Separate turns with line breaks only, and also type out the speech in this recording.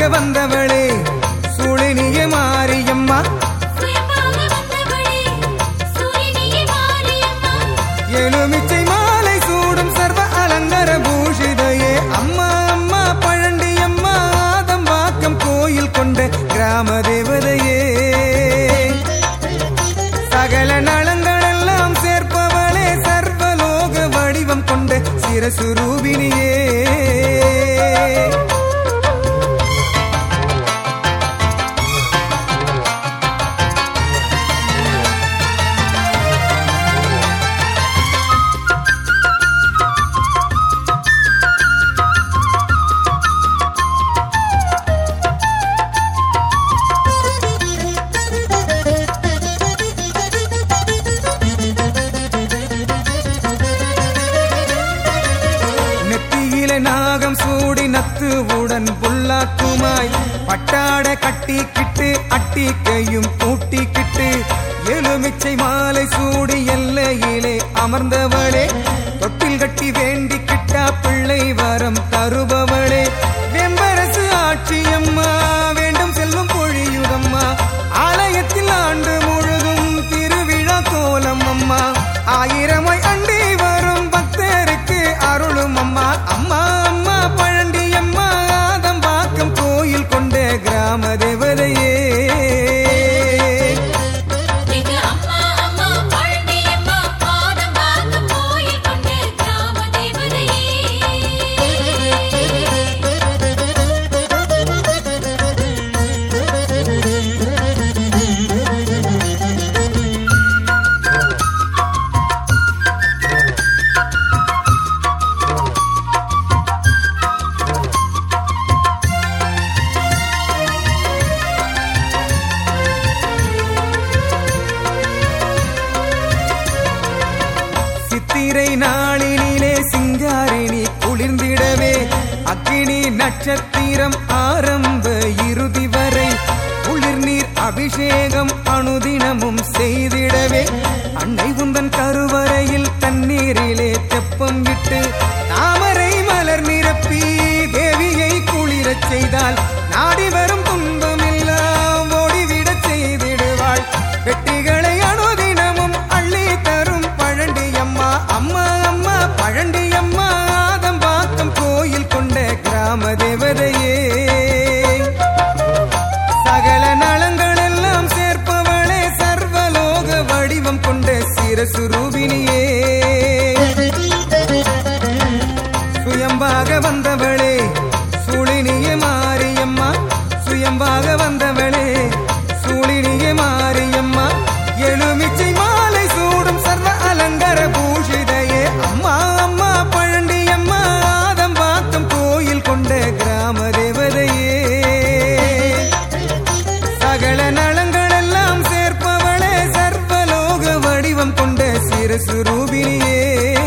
வந்தவளே சூழினிய மாரியம்மா எலுமிச்சை மாலை சூடும் சர்வ அலங்கர பூஷிதையே அம்மா அம்மா பழண்டியம்மா ஆதம்பாக்கம் கோயில் கொண்ட கிராம தேவதையே சகல நலங்களெல்லாம் சேர்ப்பவளே சர்வலோக வடிவம் கொண்ட சிரசுரூபிணியே நாகம் சூடி நத்துவுடன் புல்லாக்குமாய் பட்டாட கட்டிக்கிட்டு அட்டிக்கையும் கூட்டிக்கிட்டு எலுமிச்சை மாலை சூடி எல்லையிலே அமர்ந்தவளே தொட்டில் கட்டி வேண்டிக்கிட்டா பிள்ளை வரம் தருபவளே வெம்பரசு ஆட்சியம்மா வேண்டும் செல்வம் பொழியுதம்மா ஆலயத்தில் ஆண்டு முழுதும் திருவிழா கோலம் அம்மா ஆயிரமாய் அண்டி வரும் பக்தருக்கு அருளும் அம்மா அம்மா அம்மா பழண்டியம்மா ஆதம்பாக்கம் கோயில் கொண்ட கிராம தேவதையே சித்திரை நாளினிலே சிங்காரிணி குளிர்ந்திடவே அக்கினி நட்சத்திரம் ஆரம்ப இறுதி வரை குளிர் நீர் அபிஷேகம் அனுதினமும் செய்திடவே அன்னை உந்தன் கருவறையில் தண்ணீரிலே தெப்பம் விட்டு தாமரை மலர் நிரப்பி தேவியை குளிரச் செய்தால் நாடி வரும் துன்பமெல்லாம் ஓடிவிடச் செய்திடுவாள் வெட்டிகளை அனுதினமும் அள்ளி தரும் பழண்டியம்மா அம்மா அம்மா பழண்டியம்மா ஆதம்பாக்கம் கோயில் கொண்ட கிராம தேவதையே சகல நலங்களெல்லாம் சேர்ப்பவளே சர்வலோக வடிவம் கொண்ட சிரசுரூபிணியே சுயம்பாக வந்தவளே சூழினிய மாரியம்மா சுயம்பாக வந்தவளே சூழினிய மாரியம்மா எலுமிச்சை மாலை சூடும் சர்வ அலங்கர பூஷிதையே அம்மா அம்மா பழண்டியம்மா ஆதம்பாக்கம் கோயில் கொண்ட கிராம தேவதையே சகல நலங்களெல்லாம் சேர்ப்பவளே சர்வலோக வடிவம் கொண்ட சிரசுரூபிணியே